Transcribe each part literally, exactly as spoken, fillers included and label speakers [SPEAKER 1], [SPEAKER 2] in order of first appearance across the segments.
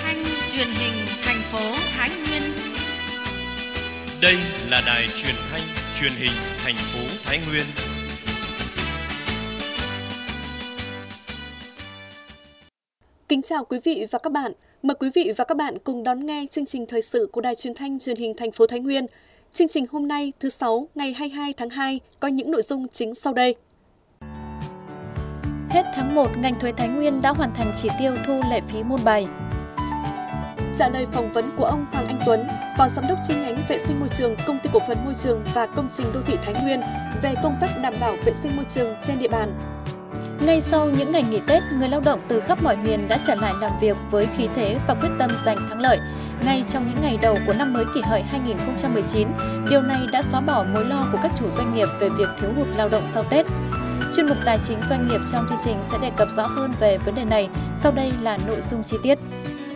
[SPEAKER 1] thanh truyền hình thành phố Thái Nguyên.
[SPEAKER 2] Đây là đài truyền thanh truyền hình thành phố Thái Nguyên.
[SPEAKER 3] Kính chào quý vị và các bạn. Mời quý vị và các bạn cùng đón nghe chương trình thời sự của đài truyền thanh truyền hình thành phố Thái Nguyên. Chương trình hôm nay thứ Sáu ngày hai mươi hai tháng hai có những nội dung chính sau đây.
[SPEAKER 4] Hết tháng một, ngành thuế Thái Nguyên đã hoàn thành chỉ tiêu thu lệ phí môn bài.
[SPEAKER 3] Trả lời phỏng vấn của ông Hoàng Anh Tuấn, Phó Giám đốc chi nhánh vệ sinh môi trường Công ty Cổ phần Môi trường và Công trình Đô thị Thái Nguyên về công tác đảm bảo vệ sinh môi trường trên địa bàn.
[SPEAKER 4] Ngay sau những ngày nghỉ Tết, người lao động từ khắp mọi miền đã trở lại làm việc với khí thế và quyết tâm giành thắng lợi. Ngay trong những ngày đầu của năm mới Kỷ Hợi hai nghìn không trăm mười chín, điều này đã xóa bỏ mối lo của các chủ doanh nghiệp về việc thiếu hụt lao động sau Tết. Chuyên mục Tài chính Doanh nghiệp trong chương trình sẽ đề cập rõ hơn về vấn đề này. Sau đây là nội dung chi tiết.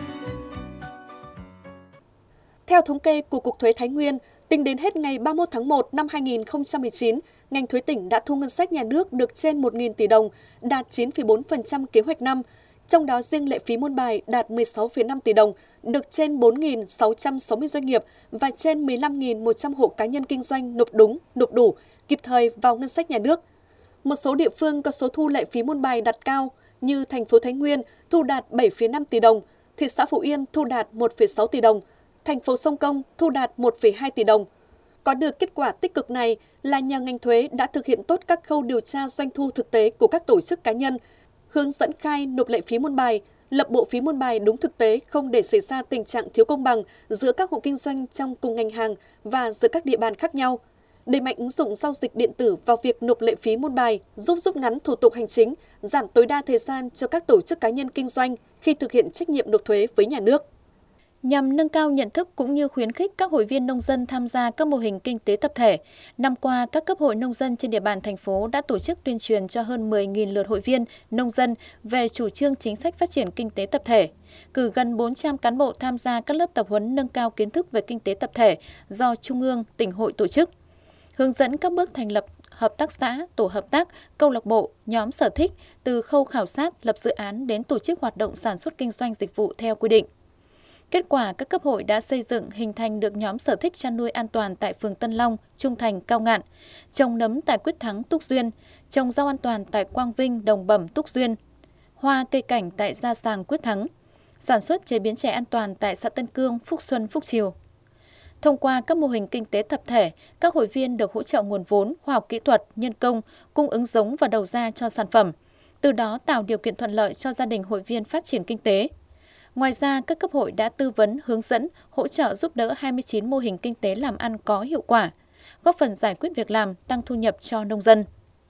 [SPEAKER 3] Theo thống kê của Cục Thuế Thái Nguyên, tính đến hết ngày ba mươi mốt tháng một năm hai nghìn không trăm mười chín, ngành thuế tỉnh đã thu ngân sách nhà nước được trên một nghìn tỷ đồng, đạt chín phẩy bốn phần trăm kế hoạch năm. Trong đó riêng lệ phí môn bài đạt mười sáu phẩy năm tỷ đồng, được trên bốn nghìn sáu trăm sáu mươi doanh nghiệp và trên mười lăm nghìn một trăm hộ cá nhân kinh doanh nộp đúng, nộp đủ, kịp thời vào ngân sách nhà nước. Một số địa phương có số thu lệ phí môn bài đạt cao như thành phố Thái Nguyên thu đạt bảy phẩy năm tỷ đồng, thị xã Phú Yên thu đạt một phẩy sáu tỷ đồng, thành phố Sông Công thu đạt một phẩy hai tỷ đồng. Có được kết quả tích cực này là nhờ ngành thuế đã thực hiện tốt các khâu điều tra doanh thu thực tế của các tổ chức cá nhân, hướng dẫn khai nộp lệ phí môn bài, lập bộ phí môn bài đúng thực tế không để xảy ra tình trạng thiếu công bằng giữa các hộ kinh doanh trong cùng ngành hàng và giữa các địa bàn khác nhau. Đẩy mạnh ứng dụng giao dịch điện tử vào việc nộp lệ phí môn bài giúp rút ngắn thủ tục hành chính, giảm tối đa thời gian cho các tổ chức cá nhân kinh doanh khi thực hiện trách nhiệm nộp thuế với nhà nước.
[SPEAKER 4] Nhằm nâng cao nhận thức cũng như khuyến khích các hội viên nông dân tham gia các mô hình kinh tế tập thể, năm qua các cấp hội nông dân trên địa bàn thành phố đã tổ chức tuyên truyền cho hơn mười nghìn lượt hội viên nông dân về chủ trương chính sách phát triển kinh tế tập thể, cử gần bốn trăm cán bộ tham gia các lớp tập huấn nâng cao kiến thức về kinh tế tập thể do Trung ương, tỉnh hội tổ chức, hướng dẫn các bước thành lập hợp tác xã, tổ hợp tác, câu lạc bộ, nhóm sở thích từ khâu khảo sát, lập dự án đến tổ chức hoạt động sản xuất kinh doanh dịch vụ theo quy định. Kết quả, các cấp hội đã xây dựng hình thành được nhóm sở thích chăn nuôi an toàn tại phường Tân Long, Trung Thành, Cao Ngạn, trồng nấm tại Quyết Thắng, Túc Duyên, trồng rau an toàn tại Quang Vinh, Đồng Bẩm, Túc Duyên, hoa cây cảnh tại Gia Sàng, Quyết Thắng, sản xuất chế biến chè an toàn tại xã Tân Cương, Phúc Xuân, Phúc Triều. Thông qua các mô hình kinh tế tập thể, các hội viên được hỗ trợ nguồn vốn, khoa học kỹ thuật, nhân công, cung ứng giống và đầu ra cho sản phẩm, từ đó tạo điều kiện thuận lợi cho gia đình hội viên phát triển kinh tế. Ngoài ra, các cấp hội đã tư vấn, hướng dẫn, hỗ trợ giúp đỡ hai mươi chín mô hình kinh tế làm ăn có hiệu quả, góp phần giải quyết việc làm, tăng thu nhập cho nông dân.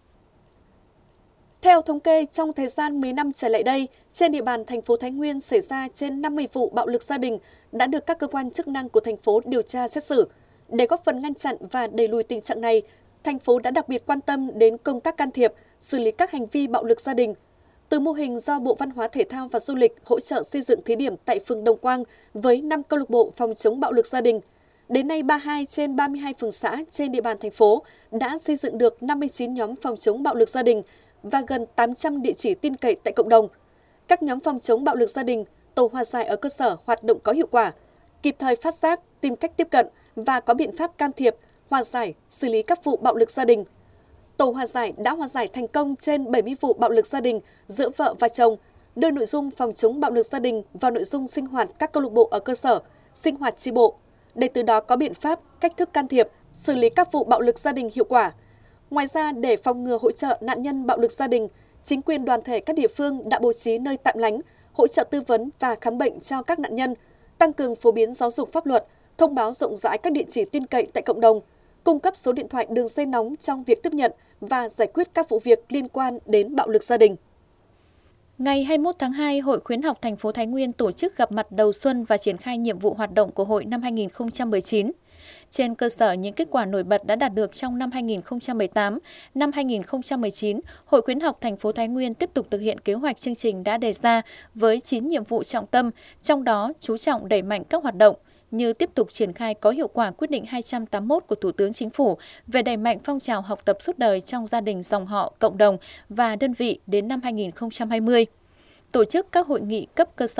[SPEAKER 3] Theo thống kê, trong thời gian mười năm trở lại đây, trên địa bàn thành phố Thái Nguyên xảy ra trên năm mươi vụ bạo lực gia đình đã được các cơ quan chức năng của thành phố điều tra xét xử. Để góp phần ngăn chặn và đẩy lùi tình trạng này, thành phố đã đặc biệt quan tâm đến công tác can thiệp, xử lý các hành vi bạo lực gia đình. Từ mô hình do Bộ Văn hóa Thể thao và Du lịch hỗ trợ xây dựng thí điểm tại phường Đồng Quang với năm câu lạc bộ phòng chống bạo lực gia đình, đến nay ba mươi hai trên ba mươi hai phường xã trên địa bàn thành phố đã xây dựng được năm mươi chín nhóm phòng chống bạo lực gia đình và gần tám trăm địa chỉ tin cậy tại cộng đồng. Các nhóm phòng chống bạo lực gia đình, tổ hòa giải ở cơ sở hoạt động có hiệu quả, kịp thời phát giác, tìm cách tiếp cận và có biện pháp can thiệp, hòa giải, xử lý các vụ bạo lực gia đình. Tổ hòa giải đã hòa giải thành công trên bảy mươi vụ bạo lực gia đình giữa vợ và chồng, đưa nội dung phòng chống bạo lực gia đình vào nội dung sinh hoạt các câu lạc bộ ở cơ sở, sinh hoạt chi bộ, để từ đó có biện pháp, cách thức can thiệp, xử lý các vụ bạo lực gia đình hiệu quả. Ngoài ra, để phòng ngừa hỗ trợ nạn nhân bạo lực gia đình, chính quyền đoàn thể các địa phương đã bố trí nơi tạm lánh, hỗ trợ tư vấn và khám bệnh cho các nạn nhân, tăng cường phổ biến giáo dục pháp luật, thông báo rộng rãi các địa chỉ tin cậy tại cộng đồng, cung cấp số điện thoại đường dây nóng trong việc tiếp nhận và giải quyết các vụ việc liên quan đến bạo lực gia đình.
[SPEAKER 4] Ngày hai mươi mốt tháng hai, Hội Khuyến học thành phố Thái Nguyên tổ chức gặp mặt đầu xuân và triển khai nhiệm vụ hoạt động của hội năm hai nghìn không trăm mười chín. Trên cơ sở những kết quả nổi bật đã đạt được trong năm hai nghìn không trăm mười tám, năm hai nghìn không trăm mười chín, Hội Khuyến học thành phố Thái Nguyên tiếp tục thực hiện kế hoạch chương trình đã đề ra với chín nhiệm vụ trọng tâm, trong đó chú trọng đẩy mạnh các hoạt động như tiếp tục triển khai có hiệu quả quyết định hai trăm tám mươi mốt của Thủ tướng Chính phủ về đẩy mạnh phong trào học tập suốt đời trong gia đình, dòng họ, cộng đồng và đơn vị đến năm hai nghìn không trăm hai mươi. Tổ chức các hội nghị cấp cơ sở,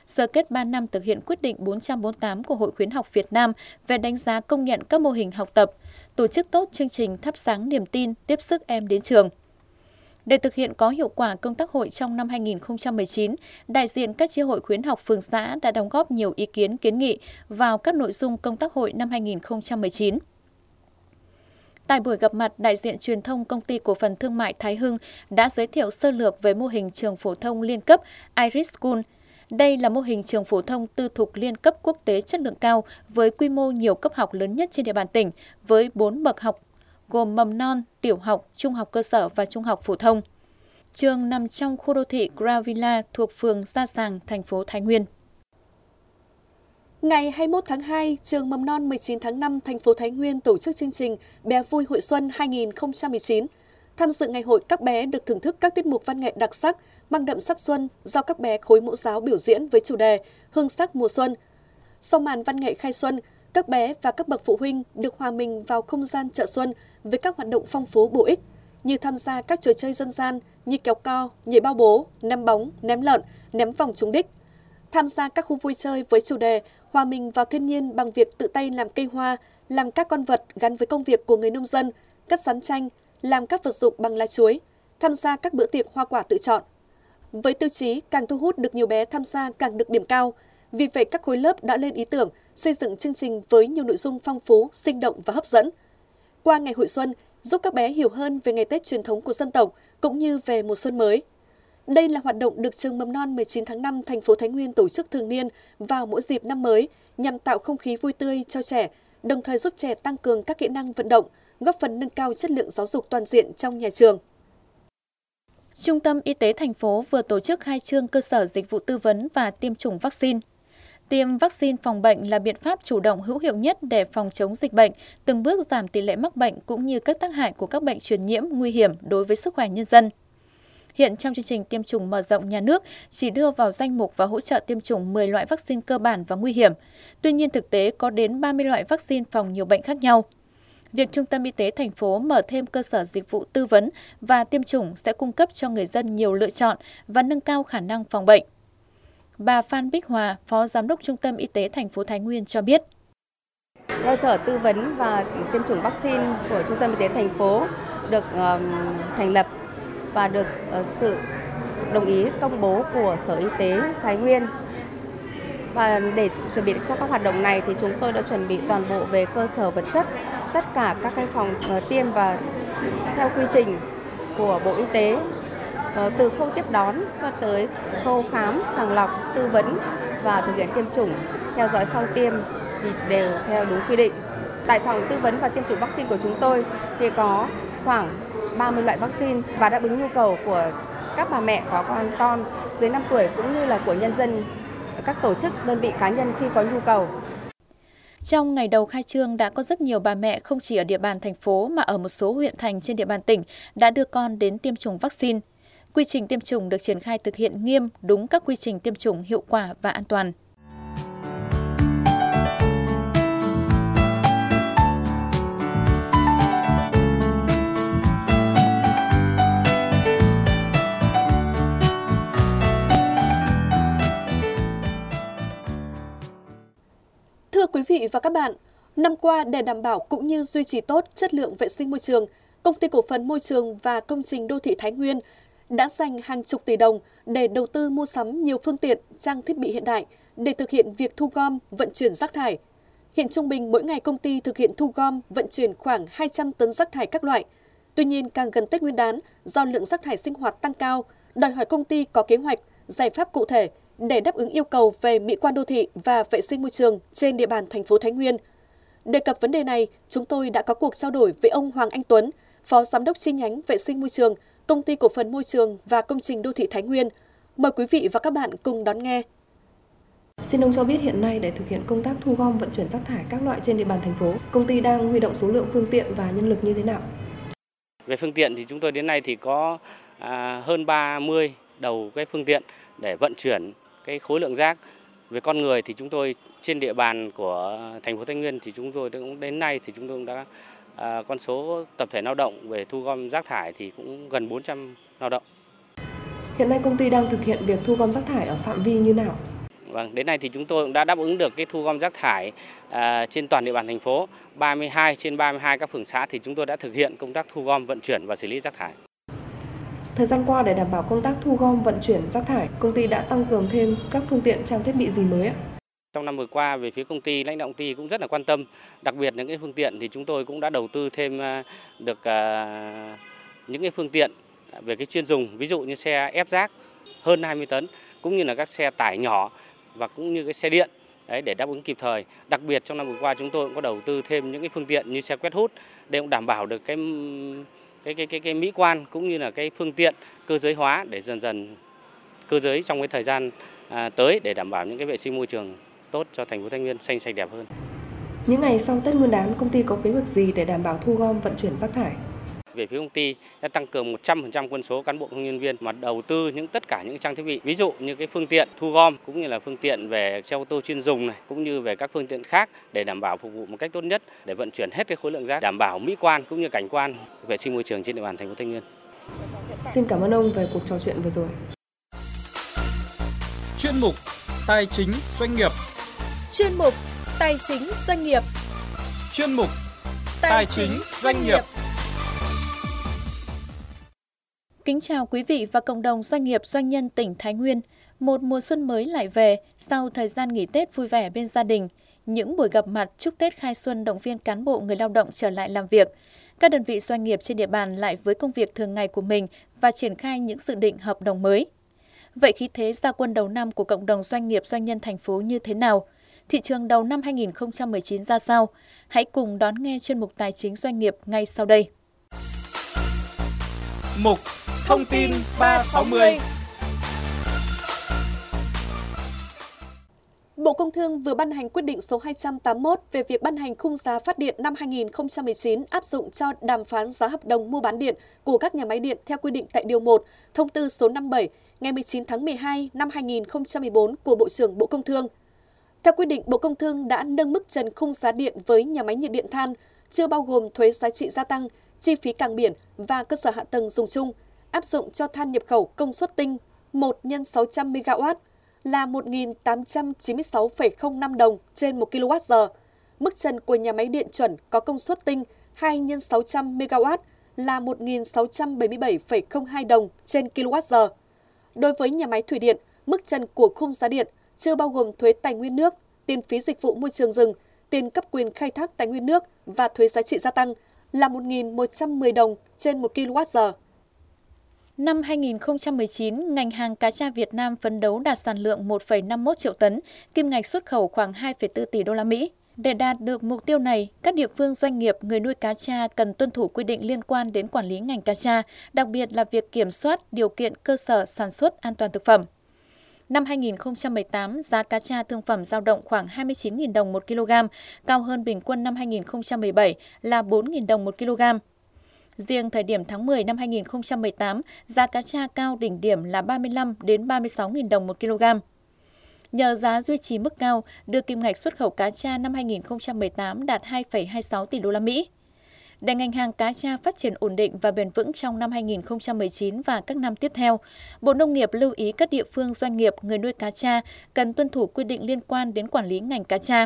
[SPEAKER 4] sơ kết ba năm thực hiện quyết định bốn trăm bốn mươi tám của Hội Khuyến học Việt Nam về đánh giá công nhận các mô hình học tập, tổ chức tốt chương trình thắp sáng niềm tin, tiếp sức em đến trường. Để thực hiện có hiệu quả công tác hội trong năm hai nghìn không trăm mười chín, đại diện các chi hội khuyến học phường xã đã đóng góp nhiều ý kiến kiến nghị vào các nội dung công tác hội năm hai nghìn không trăm mười chín. Tại buổi gặp mặt, đại diện truyền thông Công ty Cổ phần Thương mại Thái Hưng đã giới thiệu sơ lược về mô hình trường phổ thông liên cấp Irish School. Đây là mô hình trường phổ thông tư thục liên cấp quốc tế chất lượng cao với quy mô nhiều cấp học lớn nhất trên địa bàn tỉnh, với bốn bậc học gồm mầm non, tiểu học, trung học cơ sở và trung học phổ thông. Trường nằm trong khu đô thị Grand Villa thuộc phường Gia Sàng, thành phố Thái Nguyên.
[SPEAKER 3] Ngày hai mươi mốt tháng hai, trường mầm non mười chín tháng năm thành phố Thái Nguyên tổ chức chương trình Bé vui hội xuân hai nghìn không trăm mười chín. Tham dự ngày hội, các bé được thưởng thức các tiết mục văn nghệ đặc sắc, mang đậm sắc xuân do các bé khối mẫu giáo biểu diễn với chủ đề Hương sắc mùa xuân. Sau màn văn nghệ khai xuân, các bé và các bậc phụ huynh được hòa mình vào không gian chợ xuân với các hoạt động phong phú bổ ích như tham gia các trò chơi dân gian như kéo co, nhảy bao bố, ném bóng, ném lợn, ném vòng trúng đích. Tham gia các khu vui chơi với chủ đề hòa mình vào thiên nhiên bằng việc tự tay làm cây hoa, làm các con vật gắn với công việc của người nông dân, cắt rán tranh, làm các vật dụng bằng lá chuối, tham gia các bữa tiệc hoa quả tự chọn. Với tiêu chí càng thu hút được nhiều bé tham gia càng được điểm cao, vì vậy các khối lớp đã lên ý tưởng xây dựng chương trình với nhiều nội dung phong phú, sinh động và hấp dẫn. Qua ngày hội xuân, giúp các bé hiểu hơn về ngày Tết truyền thống của dân tộc cũng như về mùa xuân mới. Đây là hoạt động được trường mầm non mười chín tháng năm thành phố Thái Nguyên tổ chức thường niên vào mỗi dịp năm mới nhằm tạo không khí vui tươi cho trẻ, đồng thời giúp trẻ tăng cường các kỹ năng vận động, góp phần nâng cao chất lượng giáo dục toàn diện trong nhà trường.
[SPEAKER 4] Trung tâm Y tế thành phố vừa tổ chức khai trương cơ sở dịch vụ tư vấn và tiêm chủng vaccine. Tiêm vaccine phòng bệnh là biện pháp chủ động hữu hiệu nhất để phòng chống dịch bệnh, từng bước giảm tỷ lệ mắc bệnh cũng như các tác hại của các bệnh truyền nhiễm nguy hiểm đối với sức khỏe nhân dân. Hiện trong chương trình tiêm chủng mở rộng nhà nước chỉ đưa vào danh mục và hỗ trợ tiêm chủng mười loại vaccine cơ bản và nguy hiểm. Tuy nhiên thực tế có đến ba mươi loại vaccine phòng nhiều bệnh khác nhau. Việc Trung tâm Y tế thành phố mở thêm cơ sở dịch vụ tư vấn và tiêm chủng sẽ cung cấp cho người dân nhiều lựa chọn và nâng cao khả năng phòng bệnh. Bà Phan Bích Hòa, Phó Giám đốc Trung tâm Y tế thành phố Thái Nguyên cho biết.
[SPEAKER 5] Cơ sở tư vấn và tiêm chủng vaccine của Trung tâm Y tế thành phố được uh, thành lập và được uh, sự đồng ý công bố của Sở Y tế Thái Nguyên. Và để chuẩn bị cho các hoạt động này thì chúng tôi đã chuẩn bị toàn bộ về cơ sở vật chất, tất cả các cái phòng uh, tiêm và theo quy trình của Bộ Y tế, uh, từ khâu tiếp đón cho tới khâu khám, sàng lọc, tư vấn và thực hiện tiêm chủng, theo dõi sau tiêm thì đều theo đúng quy định. Tại phòng tư vấn và tiêm chủng vaccine của chúng tôi thì có khoảng ba mươi loại vaccine và đáp ứng nhu cầu của các bà mẹ có con con dưới năm tuổi cũng như là của nhân dân, các tổ chức, đơn vị cá nhân khi có nhu cầu.
[SPEAKER 4] Trong ngày đầu khai trương đã có rất nhiều bà mẹ không chỉ ở địa bàn thành phố mà ở một số huyện thành trên địa bàn tỉnh đã đưa con đến tiêm chủng vaccine. Quy trình tiêm chủng được triển khai thực hiện nghiêm, đúng các quy trình tiêm chủng hiệu quả và an toàn.
[SPEAKER 3] Thưa quý vị và các bạn, năm qua để đảm bảo cũng như duy trì tốt chất lượng vệ sinh môi trường, Công ty Cổ phần Môi trường và Công trình Đô thị Thái Nguyên đã dành hàng chục tỷ đồng để đầu tư mua sắm nhiều phương tiện, trang thiết bị hiện đại để thực hiện việc thu gom, vận chuyển rác thải. Hiện trung bình mỗi ngày công ty thực hiện thu gom, vận chuyển khoảng hai trăm tấn rác thải các loại. Tuy nhiên, càng gần Tết Nguyên đán, do lượng rác thải sinh hoạt tăng cao, đòi hỏi công ty có kế hoạch, giải pháp cụ thể để đáp ứng yêu cầu về mỹ quan đô thị và vệ sinh môi trường trên địa bàn thành phố Thái Nguyên. Đề cập vấn đề này, chúng tôi đã có cuộc trao đổi với ông Hoàng Anh Tuấn, Phó Giám đốc chi nhánh vệ sinh môi trường, Công ty Cổ phần Môi trường và Công trình Đô thị Thái Nguyên. Mời quý vị và các bạn cùng đón nghe.
[SPEAKER 6] Xin ông cho biết hiện nay để thực hiện công tác thu gom vận chuyển rác thải các loại trên địa bàn thành phố, công ty đang huy động số lượng phương tiện và nhân lực như thế nào?
[SPEAKER 7] Về phương tiện thì chúng tôi đến nay thì có à, hơn ba mươi đầu cái phương tiện để vận chuyển cái khối lượng rác. Về con người thì chúng tôi trên địa bàn của thành phố Thái Nguyên thì chúng tôi cũng đến nay thì chúng tôi cũng đã à, con số tập thể lao động về thu gom rác thải thì cũng gần bốn trăm lao động.
[SPEAKER 6] Hiện nay công ty đang thực hiện việc thu gom rác thải ở phạm vi như nào?
[SPEAKER 7] Vâng, đến nay thì chúng tôi cũng đã đáp ứng được cái thu gom rác thải à, trên toàn địa bàn thành phố. ba mươi hai trên ba mươi hai các phường xã thì chúng tôi đã thực hiện công tác thu gom, vận chuyển và xử lý rác thải.
[SPEAKER 6] Thời gian qua, để đảm bảo công tác thu gom vận chuyển rác thải, công ty đã tăng cường thêm các phương tiện, trang thiết bị gì mới ạ?
[SPEAKER 7] Trong năm vừa qua, về phía công ty, lãnh đạo công ty cũng rất là quan tâm, đặc biệt những cái phương tiện thì chúng tôi cũng đã đầu tư thêm được uh, những cái phương tiện về cái chuyên dùng, ví dụ như xe ép rác hơn hai mươi tấn, cũng như là các xe tải nhỏ và cũng như cái xe điện đấy, để đáp ứng kịp thời. Đặc biệt trong năm vừa qua chúng tôi cũng có đầu tư thêm những cái phương tiện như xe quét hút để cũng đảm bảo được cái cái cái cái, cái mỹ quan cũng như là cái phương tiện cơ giới hóa để dần dần cơ giới trong cái thời gian à, tới để đảm bảo những cái vệ sinh môi trường tốt cho thành phố Thái Nguyên xanh sạch đẹp hơn.
[SPEAKER 6] Những ngày sau Tết Nguyên đán, công ty có kế hoạch gì để đảm bảo thu gom vận chuyển rác thải?
[SPEAKER 7] Về phía công ty đã tăng cường một trăm phần trăm quân số cán bộ công nhân viên mà đầu tư những tất cả những trang thiết bị, ví dụ như cái phương tiện thu gom cũng như là phương tiện về xe ô tô chuyên dùng này, cũng như về các phương tiện khác để đảm bảo phục vụ một cách tốt nhất để vận chuyển hết cái khối lượng rác, đảm bảo mỹ quan cũng như cảnh quan, vệ sinh môi trường trên địa bàn thành phố Thái Nguyên.
[SPEAKER 6] Xin cảm ơn ông về cuộc trò chuyện vừa rồi.
[SPEAKER 8] Chuyên mục Tài chính doanh nghiệp.
[SPEAKER 9] Chuyên mục Tài chính doanh nghiệp.
[SPEAKER 8] Chuyên mục Tài chính doanh nghiệp.
[SPEAKER 4] Kính chào quý vị và cộng đồng doanh nghiệp doanh nhân tỉnh Thái Nguyên. Một mùa xuân mới lại về, sau thời gian nghỉ Tết vui vẻ bên gia đình, những buổi gặp mặt chúc Tết khai xuân động viên cán bộ người lao động trở lại làm việc. Các đơn vị doanh nghiệp trên địa bàn lại với công việc thường ngày của mình và triển khai những dự định hợp đồng mới. Vậy khí thế ra quân đầu năm của cộng đồng doanh nghiệp doanh nhân thành phố như thế nào? Thị trường đầu năm hai nghìn không trăm mười chín ra sao? Hãy cùng đón nghe chuyên mục Tài chính doanh nghiệp ngay sau đây.
[SPEAKER 8] Mục Thông tin ba sáu mươi.
[SPEAKER 3] Bộ Công Thương vừa ban hành quyết định số hai trăm tám mươi mốt về việc ban hành khung giá phát điện năm hai nghìn không trăm mười chín áp dụng cho đàm phán giá hợp đồng mua bán điện của các nhà máy điện theo quy định tại Điều một, Thông tư số năm mươi bảy ngày mười chín tháng mười hai năm hai nghìn không trăm mười bốn của Bộ trưởng Bộ Công Thương. Theo quy định, Bộ Công Thương đã nâng mức trần khung giá điện với nhà máy nhiệt điện than, chưa bao gồm thuế giá trị gia tăng, chi phí cảng biển và cơ sở hạ tầng dùng chung, áp dụng cho than nhập khẩu công suất tinh một nhân sáu trăm mê ga oát là một nghìn tám trăm chín mươi sáu phẩy không năm đồng trên một ki lô oát giờ. Mức trần của nhà máy điện chuẩn có công suất tinh hai nhân sáu trăm mê ga oát là một nghìn sáu trăm bảy mươi bảy phẩy không hai đồng trên ki lô oát giờ. Đối với nhà máy thủy điện, mức trần của khung giá điện chưa bao gồm thuế tài nguyên nước, tiền phí dịch vụ môi trường rừng, tiền cấp quyền khai thác tài nguyên nước và thuế giá trị gia tăng là một nghìn một trăm mười đồng trên một ki lô oát giờ.
[SPEAKER 4] Năm hai nghìn không trăm mười chín, ngành hàng cá tra Việt Nam phấn đấu đạt sản lượng một phẩy năm mươi mốt triệu tấn, kim ngạch xuất khẩu khoảng hai phẩy bốn tỷ đô la Mỹ. Để đạt được mục tiêu này, các địa phương doanh nghiệp người nuôi cá tra cần tuân thủ quy định liên quan đến quản lý ngành cá tra, đặc biệt là việc kiểm soát điều kiện cơ sở sản xuất an toàn thực phẩm. Năm hai nghìn không trăm mười tám, giá cá tra thương phẩm dao động khoảng hai mươi chín nghìn đồng một kg, cao hơn bình quân năm hai nghìn không trăm mười bảy là bốn nghìn đồng một kg. Riêng thời điểm tháng mười năm hai nghìn không trăm mười tám, giá cá tra cao đỉnh điểm là ba mươi lăm đến ba mươi sáu nghìn đồng một kg. Nhờ giá duy trì mức cao, đưa kim ngạch xuất khẩu cá tra năm hai nghìn không trăm mười tám đạt hai phẩy hai mươi sáu tỷ đô la Mỹ. Để ngành hàng cá tra phát triển ổn định và bền vững trong năm hai nghìn không trăm mười chín và các năm tiếp theo, Bộ Nông nghiệp lưu ý các địa phương doanh nghiệp người nuôi cá tra cần tuân thủ quy định liên quan đến quản lý ngành cá tra.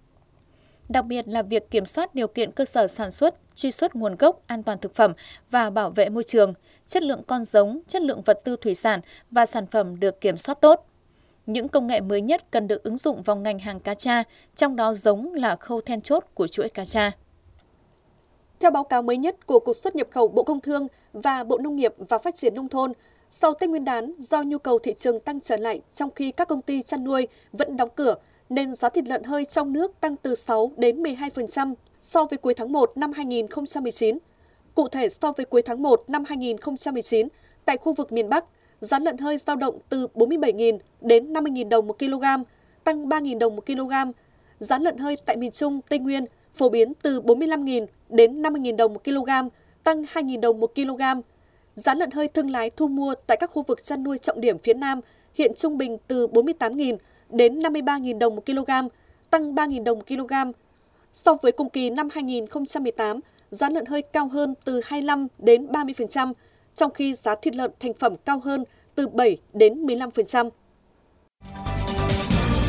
[SPEAKER 4] Đặc biệt là việc kiểm soát điều kiện cơ sở sản xuất, truy xuất nguồn gốc, an toàn thực phẩm và bảo vệ môi trường, chất lượng con giống, chất lượng vật tư thủy sản và sản phẩm được kiểm soát tốt. Những công nghệ mới nhất cần được ứng dụng vào ngành hàng cá tra, trong đó giống là khâu then chốt của chuỗi cá tra.
[SPEAKER 3] Theo báo cáo mới nhất của Cục Xuất nhập khẩu Bộ Công Thương và Bộ Nông nghiệp và Phát triển Nông thôn, sau Tết Nguyên đán, do nhu cầu thị trường tăng trở lại trong khi các công ty chăn nuôi vẫn đóng cửa, nên giá thịt lợn hơi trong nước tăng từ sáu đến mười hai phần trăm so với cuối tháng một năm hai nghìn không trăm mười chín. Cụ thể, so với cuối tháng một năm hai nghìn không trăm mười chín, tại khu vực miền Bắc, giá lợn hơi dao động từ bốn mươi bảy nghìn đến năm mươi nghìn đồng một kg, tăng ba nghìn đồng một kg. Giá lợn hơi tại miền Trung, Tây Nguyên phổ biến từ bốn mươi lăm nghìn đến năm mươi nghìn đồng một kg, tăng hai nghìn đồng một kg. Giá lợn hơi thương lái thu mua tại các khu vực chăn nuôi trọng điểm phía Nam hiện trung bình từ bốn mươi tám nghìn đến năm mươi ba nghìn đồng một kg, tăng ba nghìn đồng một kg. So với cùng kỳ năm hai nghìn không trăm mười tám, giá lợn hơi cao hơn từ hai mươi lăm đến ba mươi phần trăm, trong khi giá thịt lợn thành phẩm cao hơn từ bảy đến mười lăm phần trăm.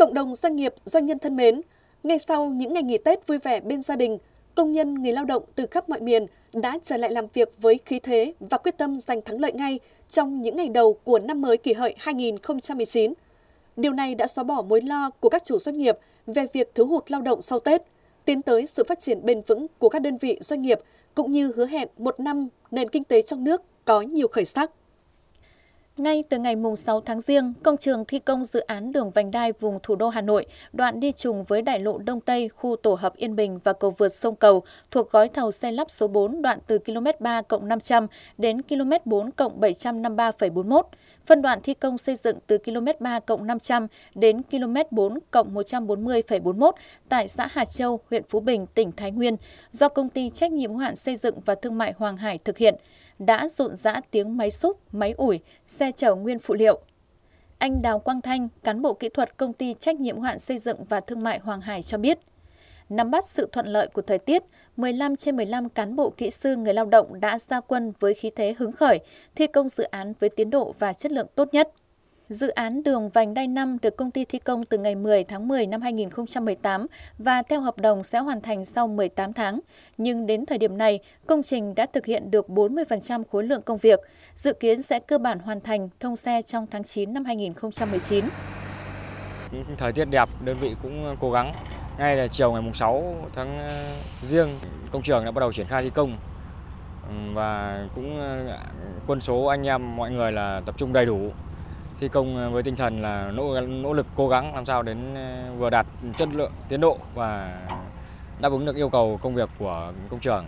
[SPEAKER 3] Cộng đồng doanh nghiệp, doanh nhân thân mến, ngay sau những ngày nghỉ Tết vui vẻ bên gia đình, công nhân, người lao động từ khắp mọi miền đã trở lại làm việc với khí thế và quyết tâm giành thắng lợi ngay trong những ngày đầu của năm mới Kỷ Hợi hai nghìn không trăm mười chín. Điều này đã xóa bỏ mối lo của các chủ doanh nghiệp về việc thiếu hụt lao động sau Tết, tiến tới sự phát triển bền vững của các đơn vị doanh nghiệp, cũng như hứa hẹn một năm nền kinh tế trong nước có nhiều khởi sắc.
[SPEAKER 4] Ngay từ ngày sáu tháng Giêng, công trường thi công dự án đường vành đai vùng thủ đô Hà Nội, đoạn đi trùng với đại lộ Đông Tây, khu tổ hợp Yên Bình và cầu vượt sông Cầu, thuộc gói thầu xây lắp số bốn đoạn từ ki lô mét ba cộng năm trăm đến ki lô mét bốn cộng bảy trăm năm mươi ba phẩy bốn mươi mốt. Phân đoạn thi công xây dựng từ ki lô mét ba cộng năm trăm đến ki lô mét bốn cộng một trăm bốn mươi phẩy bốn mươi mốt tại xã Hà Châu, huyện Phú Bình, tỉnh Thái Nguyên, do công ty trách nhiệm hữu hạn xây dựng và thương mại Hoàng Hải thực hiện, đã rộn rã tiếng máy xúc, máy ủi, xe chở nguyên phụ liệu. Anh Đào Quang Thanh, cán bộ kỹ thuật công ty trách nhiệm hữu hạn xây dựng và thương mại Hoàng Hải cho biết, nắm bắt sự thuận lợi của thời tiết, mười lăm trên mười lăm cán bộ kỹ sư người lao động đã ra quân với khí thế hứng khởi, thi công dự án với tiến độ và chất lượng tốt nhất. Dự án đường vành đai năm được công ty thi công từ ngày mười tháng mười năm hai nghìn không trăm mười tám và theo hợp đồng sẽ hoàn thành sau mười tám tháng. Nhưng đến thời điểm này, công trình đã thực hiện được bốn mươi phần trăm khối lượng công việc, dự kiến sẽ cơ bản hoàn thành thông xe trong tháng chín năm hai nghìn không trăm mười chín.
[SPEAKER 10] Thời tiết đẹp, đơn vị cũng cố gắng. Ngay là chiều ngày sáu tháng Giêng, công trường đã bắt đầu triển khai thi công và cũng quân số anh em mọi người là tập trung đầy đủ. Thi công với tinh thần là nỗ, nỗ lực cố gắng làm sao đến vừa đạt chất lượng, tiến độ và đáp ứng được yêu cầu công việc của công trường.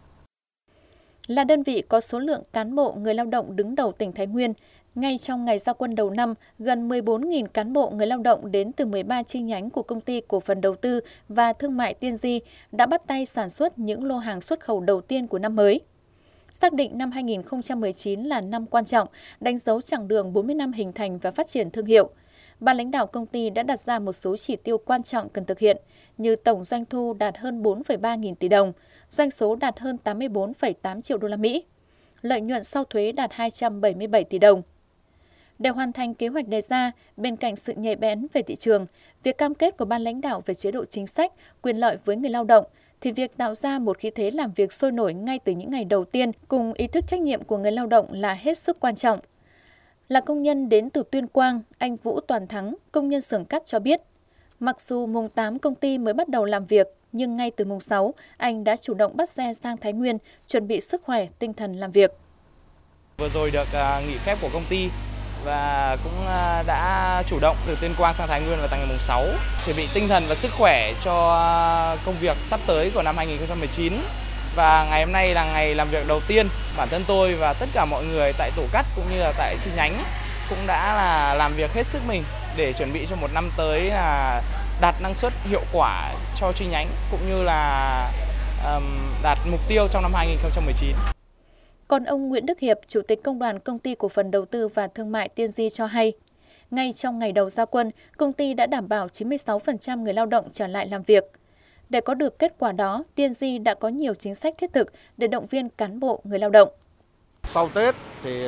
[SPEAKER 4] Là đơn vị có số lượng cán bộ người lao động đứng đầu tỉnh Thái Nguyên, ngay trong ngày ra quân đầu năm, gần mười bốn nghìn cán bộ người lao động đến từ mười ba chi nhánh của Công ty Cổ phần Đầu tư và Thương mại Tiên Di đã bắt tay sản xuất những lô hàng xuất khẩu đầu tiên của năm mới. Xác định năm hai nghìn không trăm mười chín là năm quan trọng, đánh dấu chặng đường bốn mươi năm hình thành và phát triển thương hiệu. Ban lãnh đạo công ty đã đặt ra một số chỉ tiêu quan trọng cần thực hiện, như tổng doanh thu đạt hơn bốn phẩy ba nghìn tỷ đồng, doanh số đạt hơn tám mươi bốn phẩy tám triệu đô la Mỹ, lợi nhuận sau thuế đạt hai trăm bảy mươi bảy tỷ đồng. Để hoàn thành kế hoạch đề ra, bên cạnh sự nhạy bén về thị trường, việc cam kết của ban lãnh đạo về chế độ chính sách, quyền lợi với người lao động, thì việc tạo ra một khí thế làm việc sôi nổi ngay từ những ngày đầu tiên cùng ý thức trách nhiệm của người lao động là hết sức quan trọng. Là công nhân đến từ Tuyên Quang, anh Vũ Toàn Thắng, công nhân xưởng cắt cho biết, mặc dù mùng tám công ty mới bắt đầu làm việc, nhưng ngay từ mùng sáu, anh đã chủ động bắt xe sang Thái Nguyên, chuẩn bị sức khỏe, tinh thần làm việc.
[SPEAKER 11] Vừa rồi được uh, nghỉ phép của công ty và cũng uh, đã chủ động từ Tuyên Quang sang Thái Nguyên vào ngày mùng sáu, chuẩn bị tinh thần và sức khỏe cho uh, công việc sắp tới của năm hai nghìn không trăm mười chín. Và ngày hôm nay là ngày làm việc đầu tiên, bản thân tôi và tất cả mọi người tại tổ cắt cũng như là tại chi nhánh cũng đã là làm việc hết sức mình để chuẩn bị cho một năm tới là đạt năng suất hiệu quả cho chi nhánh cũng như là um, đạt mục tiêu trong năm hai nghìn không trăm mười chín.
[SPEAKER 4] Còn ông Nguyễn Đức Hiệp, Chủ tịch Công đoàn Công ty Cổ phần Đầu tư và Thương mại Tiên Di cho hay, ngay trong ngày đầu ra quân, công ty đã đảm bảo chín mươi sáu phần trăm người lao động trở lại làm việc. Để có được kết quả đó, Tiên Di đã có nhiều chính sách thiết thực để động viên cán bộ người lao động.
[SPEAKER 12] Sau Tết thì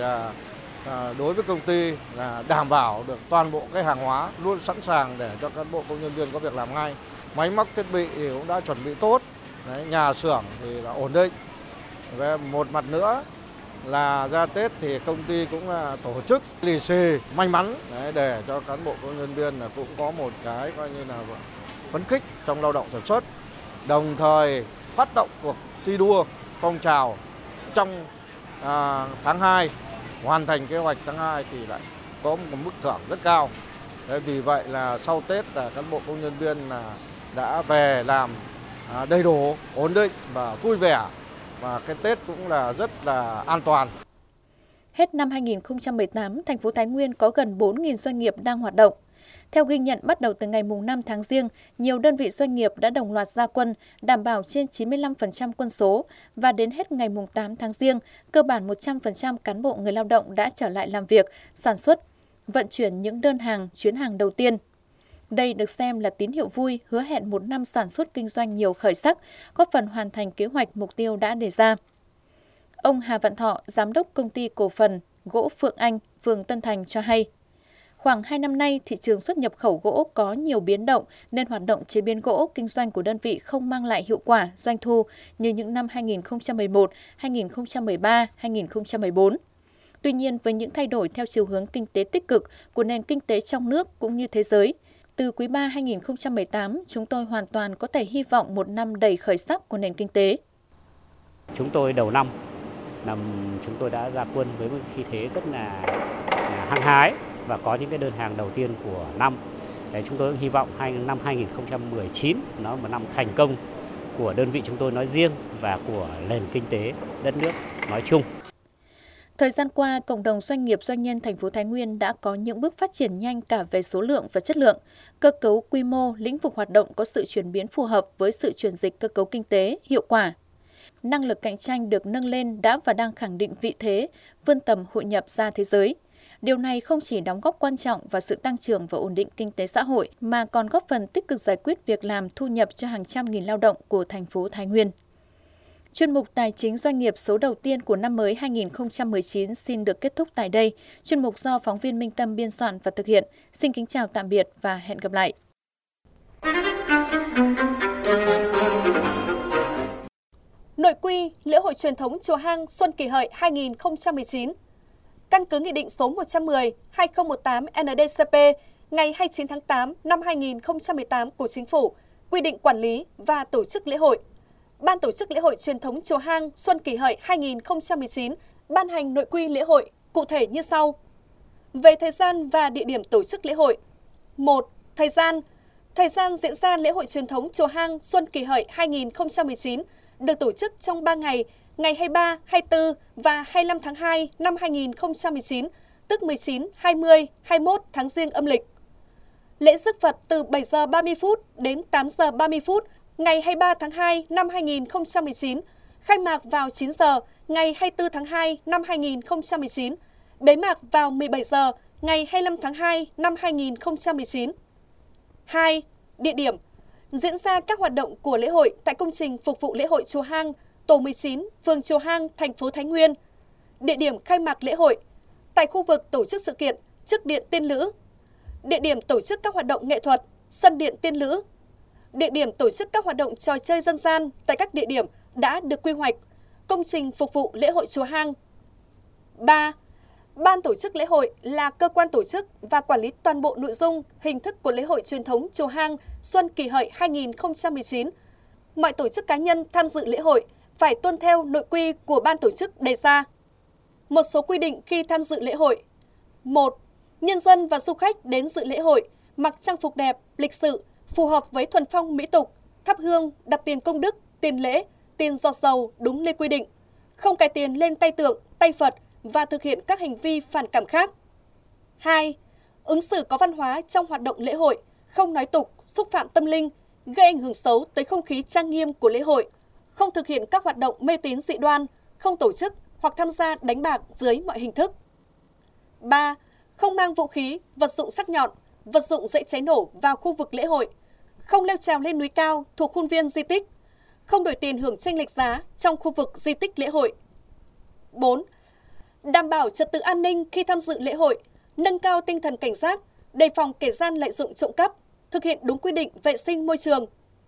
[SPEAKER 12] đối với công ty là đảm bảo được toàn bộ cái hàng hóa luôn sẵn sàng để cho cán bộ công nhân viên có việc làm ngay. Máy móc thiết bị thì cũng đã chuẩn bị tốt, đấy, nhà xưởng thì đã ổn định. Về một mặt nữa là ra Tết thì công ty cũng là tổ chức lì xì may mắn đấy, để cho cán bộ công nhân viên là cũng có một cái coi như là phấn khích trong lao động sản xuất, đồng thời phát động cuộc thi đua phong trào trong à, tháng hai, hoàn thành kế hoạch tháng hai thì lại có một mức thưởng rất cao. Đấy, vì vậy là sau Tết là cán bộ công nhân viên là đã về làm à, đầy đủ, ổn định và vui vẻ, và cái Tết cũng là rất là an toàn.
[SPEAKER 4] Hết năm hai nghìn không trăm mười tám, thành phố Thái Nguyên có gần bốn nghìn doanh nghiệp đang hoạt động. Theo ghi nhận, bắt đầu từ ngày mùng năm tháng Giêng, nhiều đơn vị doanh nghiệp đã đồng loạt ra quân, đảm bảo trên chín mươi lăm phần trăm quân số, và đến hết ngày mùng tám tháng Giêng, cơ bản một trăm phần trăm cán bộ người lao động đã trở lại làm việc, sản xuất, vận chuyển những đơn hàng, chuyến hàng đầu tiên. Đây được xem là tín hiệu vui, hứa hẹn một năm sản xuất kinh doanh nhiều khởi sắc, góp phần hoàn thành kế hoạch mục tiêu đã đề ra. Ông Hà Văn Thọ, Giám đốc Công ty Cổ phần Gỗ Phượng Anh, phường Tân Thành cho hay, Khoảng hai năm nay, thị trường xuất nhập khẩu gỗ có nhiều biến động nên hoạt động chế biến gỗ kinh doanh của đơn vị không mang lại hiệu quả, doanh thu như những năm hai nghìn không trăm mười một, hai nghìn không trăm mười ba, hai nghìn không trăm mười bốn. Tuy nhiên, với những thay đổi theo chiều hướng kinh tế tích cực của nền kinh tế trong nước cũng như thế giới, từ quý ba hai nghìn không trăm mười tám, chúng tôi hoàn toàn có thể hy vọng một năm đầy khởi sắc của nền kinh tế.
[SPEAKER 13] Chúng tôi đầu năm, năm chúng tôi đã ra quân với một khí thế rất là hăng hái và có những cái đơn hàng đầu tiên của năm. Để chúng tôi hy vọng năm hai nghìn không trăm mười chín nó là một năm thành công của đơn vị chúng tôi nói riêng và của nền kinh tế đất nước nói chung.
[SPEAKER 4] Thời gian qua, cộng đồng doanh nghiệp doanh nhân thành phố Thái Nguyên đã có những bước phát triển nhanh cả về số lượng và chất lượng. Cơ cấu, quy mô, lĩnh vực hoạt động có sự chuyển biến phù hợp với sự chuyển dịch cơ cấu kinh tế, hiệu quả. Năng lực cạnh tranh được nâng lên đã và đang khẳng định vị thế, vươn tầm hội nhập ra thế giới. Điều này không chỉ đóng góp quan trọng vào sự tăng trưởng và ổn định kinh tế xã hội, mà còn góp phần tích cực giải quyết việc làm, thu nhập cho hàng trăm nghìn lao động của thành phố Thái Nguyên. Chuyên mục Tài chính Doanh nghiệp số đầu tiên của năm mới hai nghìn không trăm mười chín xin được kết thúc tại đây. Chuyên mục do phóng viên Minh Tâm biên soạn và thực hiện. Xin kính chào tạm biệt và hẹn gặp lại.
[SPEAKER 3] Nội quy lễ hội truyền thống Chùa Hang Xuân Kỷ Hợi hai nghìn không trăm mười chín. Căn cứ Nghị định số một trăm mười trên hai nghìn không trăm mười tám N D C P ngày hai mươi chín tháng tám năm hai nghìn không trăm mười tám của Chính phủ quy định quản lý và tổ chức lễ hội. Ban tổ chức lễ hội truyền thống Chùa Hang Xuân Kỷ Hợi hai nghìn không trăm mười chín ban hành nội quy lễ hội cụ thể như sau. Về thời gian và địa điểm tổ chức lễ hội. một. Thời gian. Thời gian diễn ra lễ hội truyền thống Chùa Hang Xuân Kỷ Hợi hai nghìn không trăm mười chín được tổ chức trong ba ngày, ngày hai mươi ba, hai mươi tư và hai mươi lăm tháng hai năm hai nghìn không trăm mười chín, tức mười chín, hai mươi, hai mươi mốt tháng Giêng âm lịch. Lễ rước Phật từ bảy giờ ba mươi phút đến tám giờ ba mươi phút ngày hai mươi ba tháng hai năm hai nghìn không trăm mười chín, khai mạc vào chín giờ ngày hai mươi tư tháng hai năm hai nghìn không trăm mười chín, bế mạc vào mười bảy giờ ngày hai mươi lăm tháng hai năm hai nghìn không trăm mười chín. hai. Địa điểm. Diễn ra các hoạt động của lễ hội tại công trình phục vụ lễ hội Chùa Hang, tổ mười chín, phường Chùa Hang, thành phố Thái Nguyên. Địa điểm khai mạc lễ hội tại khu vực tổ chức sự kiện trước điện Tiên Lữ. Địa điểm tổ chức các hoạt động nghệ thuật, sân điện Tiên Lữ. Địa điểm tổ chức các hoạt động trò chơi dân gian tại các địa điểm đã được quy hoạch, công trình phục vụ lễ hội Chùa Hang. ba. Ban tổ chức lễ hội là cơ quan tổ chức và quản lý toàn bộ nội dung, hình thức của lễ hội truyền thống Chùa Hang Xuân Kỷ Hợi hai nghìn không trăm mười chín. Mọi tổ chức cá nhân tham dự lễ hội phải tuân theo nội quy của ban tổ chức đề ra. Một số quy định khi tham dự lễ hội. một. Nhân dân và du khách đến dự lễ hội mặc trang phục đẹp, lịch sự, phù hợp với thuần phong mỹ tục, thắp hương, đặt tiền công đức, tiền lễ, tiền giọt dầu đúng nơi quy định, không cài tiền lên tay tượng, tay Phật và thực hiện các hành vi phản cảm khác. hai. Ứng xử có văn hóa trong hoạt động lễ hội, không nói tục, xúc phạm tâm linh, gây ảnh hưởng xấu tới không khí trang nghiêm của lễ hội, không thực hiện các hoạt động mê tín dị đoan, không tổ chức hoặc tham gia đánh bạc dưới mọi hình thức. ba. Không mang vũ khí, vật dụng sắc nhọn, vật dụng dễ cháy nổ vào khu vực lễ hội, không leo trèo lên núi cao thuộc khuôn viên di tích, không đổi tiền hưởng chênh lệch giá trong khu vực di tích lễ hội. bốn. Đảm bảo trật tự an ninh khi tham dự lễ hội, nâng cao tinh thần cảnh giác, đề phòng kẻ gian lợi dụng trộm cắp, thực hiện đúng quy định vệ sinh môi trường.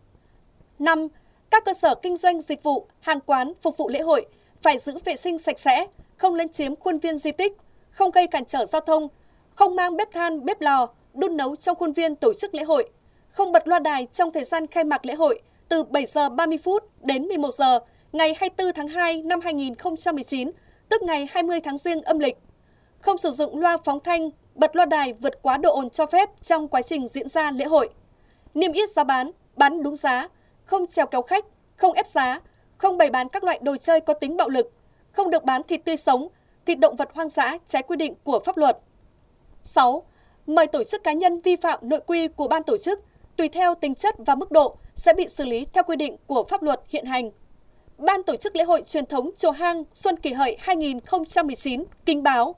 [SPEAKER 3] năm. Các cơ sở kinh doanh dịch vụ, hàng quán phục vụ lễ hội phải giữ vệ sinh sạch sẽ, không lấn chiếm khuôn viên di tích, không gây cản trở giao thông, không mang bếp than, bếp lò, đun nấu trong khuôn viên tổ chức lễ hội, không bật loa đài trong thời gian khai mạc lễ hội từ bảy giờ ba mươi phút đến mười một giờ ngày hai mươi tư tháng hai năm hai nghìn không trăm mười chín, tức ngày hai mươi tháng Giêng âm lịch. Không sử dụng loa phóng thanh, bật loa đài vượt quá độ ồn cho phép trong quá trình diễn ra lễ hội. Niêm yết giá bán, bán đúng giá, không chèo kéo khách, không ép giá, không bày bán các loại đồ chơi có tính bạo lực, không được bán thịt tươi sống, thịt động vật hoang dã trái quy định của pháp luật. sáu. Mời tổ chức cá nhân vi phạm nội quy của ban tổ chức, tùy theo tính chất và mức độ sẽ bị xử lý theo quy định của pháp luật hiện hành. Ban tổ chức lễ hội truyền thống Chùa Hang Xuân Kỷ Hợi hai nghìn không trăm mười chín kính báo.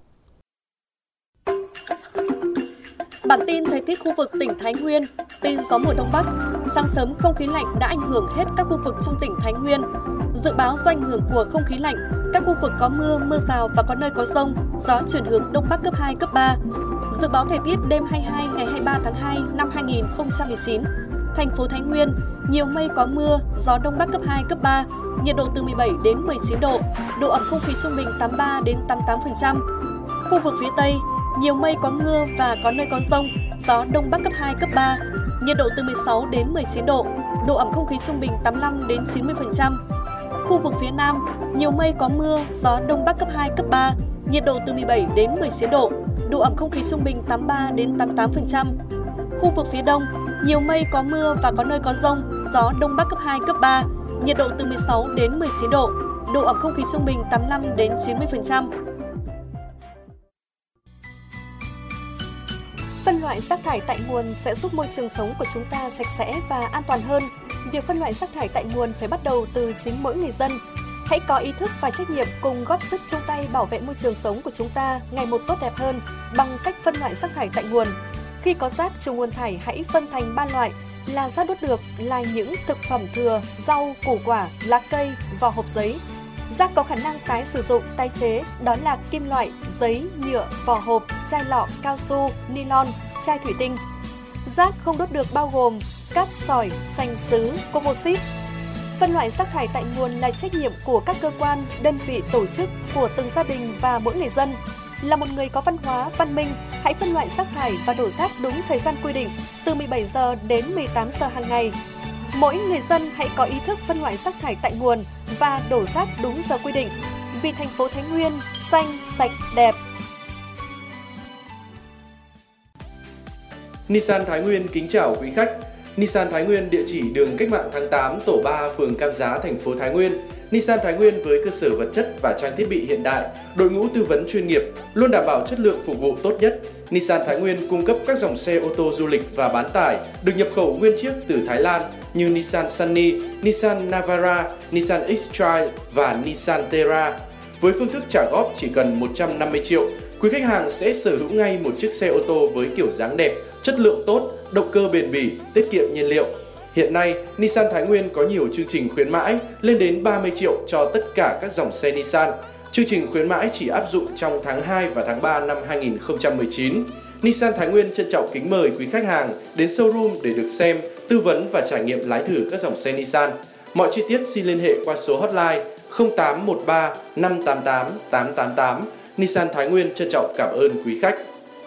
[SPEAKER 3] Bản tin thời tiết khu vực tỉnh Thái Nguyên, tin gió mùa đông bắc, sáng sớm không khí lạnh đã ảnh hưởng hết các khu vực trong tỉnh Thái Nguyên. Dự báo do ảnh hưởng của không khí lạnh, Các khu vực có mưa, mưa rào và có nơi có dông, gió chuyển hướng Đông Bắc cấp hai, cấp ba. Dự báo thời tiết đêm hai mươi hai ngày hai mươi ba tháng hai năm hai nghìn không trăm mười chín. Thành phố Thái Nguyên, nhiều mây có mưa, gió Đông Bắc cấp hai, cấp ba, nhiệt độ từ mười bảy đến mười chín độ, độ ẩm không khí trung bình tám mươi ba đến tám mươi tám phần trăm. Khu vực phía Tây, nhiều mây có mưa và có nơi có dông, gió Đông Bắc cấp hai, cấp ba, nhiệt độ từ mười sáu đến mười chín độ, độ ẩm không khí trung bình tám mươi lăm đến chín mươi phần trăm. Khu vực phía Nam, nhiều mây có mưa, gió Đông Bắc cấp hai, cấp ba, nhiệt độ từ mười bảy đến mười chín độ, độ ẩm không khí trung bình tám mươi ba đến tám mươi tám phần trăm. Khu vực phía Đông, nhiều mây có mưa và có nơi có dông, gió Đông Bắc cấp hai, cấp ba, nhiệt độ từ mười sáu đến mười chín độ, độ ẩm không khí trung bình tám mươi lăm đến chín mươi phần trăm. Phân loại rác thải tại nguồn sẽ giúp môi trường sống của chúng ta sạch sẽ và an toàn hơn. Việc phân loại rác thải tại nguồn phải bắt đầu từ chính mỗi người dân. Hãy có ý thức và trách nhiệm cùng góp sức chung tay bảo vệ môi trường sống của chúng ta ngày một tốt đẹp hơn bằng cách phân loại rác thải tại nguồn. Khi có rác trong nguồn thải, hãy phân thành ba loại là rác đốt được, là những thực phẩm thừa, rau, củ quả, lá cây, vỏ hộp giấy. Rác có khả năng tái sử dụng, tái chế, đó là kim loại, giấy, nhựa, vỏ hộp, chai lọ, cao su, nylon, chai thủy tinh. Rác không đốt được bao gồm cát sỏi, sành sứ, composite. Phân loại rác thải tại nguồn là trách nhiệm của các cơ quan, đơn vị, tổ chức, của từng gia đình và mỗi người dân. Là một người có văn hóa, văn minh, hãy phân loại rác thải và đổ rác đúng thời gian quy định, từ mười bảy giờ đến mười tám giờ hàng ngày. Mỗi người dân hãy có ý thức phân loại rác thải tại nguồn và đổ rác đúng giờ quy định. Vì thành phố Thái Nguyên xanh, sạch, đẹp.
[SPEAKER 14] Nissan Thái Nguyên kính chào quý khách. Nissan Thái Nguyên địa chỉ đường Cách mạng tháng tám, tổ ba, phường Cam Giá, thành phố Thái Nguyên. Nissan Thái Nguyên với cơ sở vật chất và trang thiết bị hiện đại, đội ngũ tư vấn chuyên nghiệp, luôn đảm bảo chất lượng phục vụ tốt nhất. Nissan Thái Nguyên cung cấp các dòng xe ô tô du lịch và bán tải được nhập khẩu nguyên chiếc từ Thái Lan như Nissan Sunny, Nissan Navara, Nissan X-Trail và Nissan Terra. Với phương thức trả góp chỉ cần một trăm năm mươi triệu, quý khách hàng sẽ sở hữu ngay một chiếc xe ô tô với kiểu dáng đẹp, chất lượng tốt, động cơ bền bỉ, tiết kiệm nhiên liệu. Hiện nay, Nissan Thái Nguyên có nhiều chương trình khuyến mãi lên đến ba mươi triệu cho tất cả các dòng xe Nissan. Chương trình khuyến mãi chỉ áp dụng trong tháng hai và tháng ba năm hai nghìn không trăm mười chín. Nissan Thái Nguyên trân trọng kính mời quý khách hàng đến showroom để được xem, tư vấn và trải nghiệm lái thử các dòng xe Nissan. Mọi chi tiết xin liên hệ qua số hotline không tám một ba năm tám tám tám tám tám. Nissan Thái Nguyên trân trọng cảm ơn quý khách.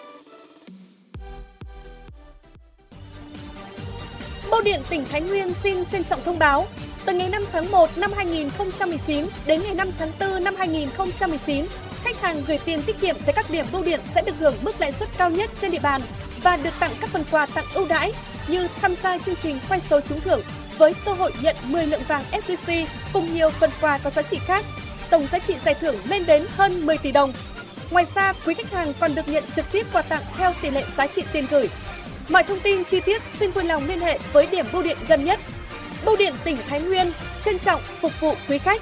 [SPEAKER 3] Bưu điện tỉnh Thái Nguyên xin trân trọng thông báo, từ ngày năm tháng một năm hai nghìn không trăm mười chín đến ngày năm tháng tư năm hai nghìn không trăm mười chín, khách hàng gửi tiền tiết kiệm tại các điểm bưu điện sẽ được hưởng mức lãi suất cao nhất trên địa bàn và được tặng các phần quà tặng ưu đãi như tham gia chương trình khoe số trúng thưởng với cơ hội nhận mười lượng vàng ét gi xê cùng nhiều phần quà có giá trị khác. Tổng giá trị giải thưởng lên đến hơn mười tỷ đồng. Ngoài ra, quý khách hàng còn được nhận trực tiếp quà tặng theo tỷ lệ giá trị tiền gửi. Mọi thông tin chi tiết xin vui lòng liên hệ với điểm bưu điện gần nhất. Bưu điện tỉnh Thái Nguyên trân trọng phục vụ quý khách.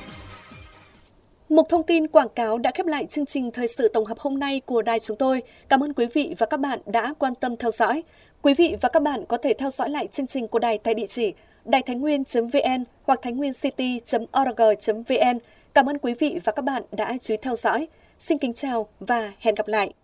[SPEAKER 3] Mục thông tin quảng cáo đã khép lại chương trình thời sự tổng hợp hôm nay của đài chúng tôi. Cảm ơn quý vị và các bạn đã quan tâm theo dõi. Quý vị và các bạn có thể theo dõi lại chương trình của đài tại địa chỉ đài thái nguyên chấm vn hoặc thái nguyên city chấm org chấm vn. Cảm ơn quý vị và các bạn đã chú ý theo dõi. Xin kính chào và hẹn gặp lại.